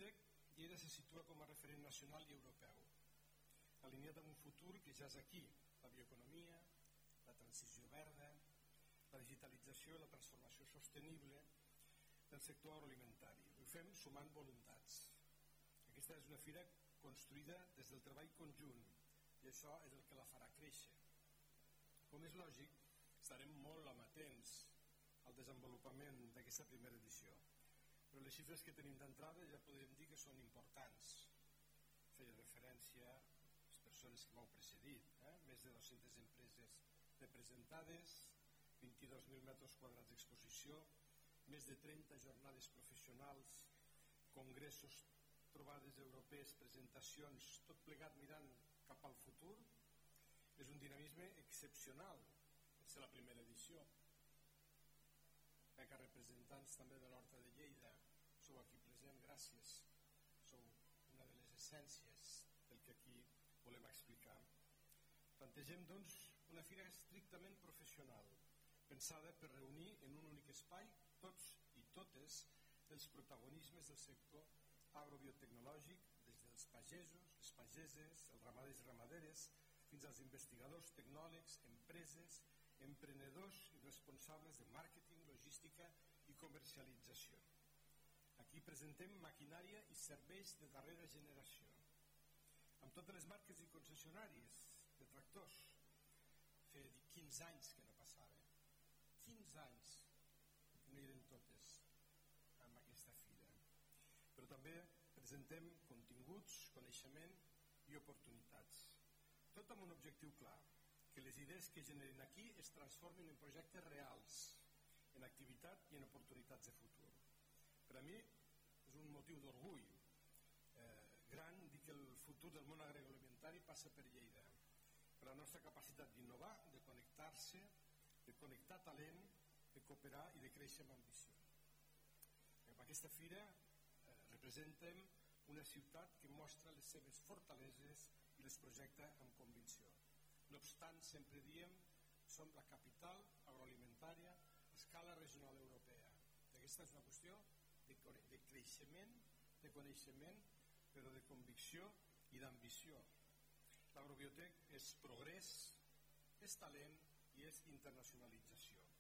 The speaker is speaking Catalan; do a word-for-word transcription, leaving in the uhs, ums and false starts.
Agrobiotech, Lleida se situa com a referent nacional i europeu, alineat amb un futur que ja és aquí: la bioeconomia, la transició verda, la digitalització i la transformació sostenible del sector agroalimentari. Ho fem sumant voluntats. Aquesta és una fira construïda des del treball conjunt i això és el que la farà créixer. Com és lògic, estarem molt amatents al desenvolupament d'aquesta primera edició, però les xifres que tenim d'entrada ja podem dir que són importants. Feia referència a les persones que m'heu precedit, eh? més de dues-centes empreses representades, vint-i-dos mil metres quadrats d'exposició, més de trenta jornades professionals, congressos, trobades europees, presentacions, tot plegat mirant cap al futur. És un dinamisme excepcional per ser la primera edició. Crec que representants també de l'Horta de Lleida sou aquí present, gràcies. Sou una de les essències del que aquí volem explicar. Plantegem, doncs, una fira estrictament professional, pensada per reunir en un únic espai tots i totes els protagonismes del sector agrobiotecnològic, des dels pagesos, les pageses, els ramaders i ramaderes, fins als investigadors, tecnòlegs, empreses, emprenedors i responsables de màrqueting, logística i comercialització. Aquí presentem maquinària i serveis de darrera generació, amb totes les marques i concessionàries de tractors. Feia quinze anys que no passava, quinze anys que no hi eren totes en aquesta fira. Però també presentem continguts, coneixement i oportunitats, tot amb un objectiu clar: que les idees que generen aquí es transformin en projectes reals, en activitat i en oportunitats de futur. Per a mi és un motiu d'orgull eh, gran dir que el futur del món agroalimentari passa per Lleida, per la nostra capacitat d'innovar, de connectar-se, de connectar talent, de cooperar i de créixer amb ambició. Amb aquesta fira eh, representem una ciutat que mostra les seves fortaleses i les projecta amb convicció. No obstant, sempre diem, som la capital agroalimentària a escala regional europea. Aquesta és una qüestió de, de creixement, de coneixement, però de convicció i d'ambició. L'agrobiotec és progrés, és talent i és internacionalització.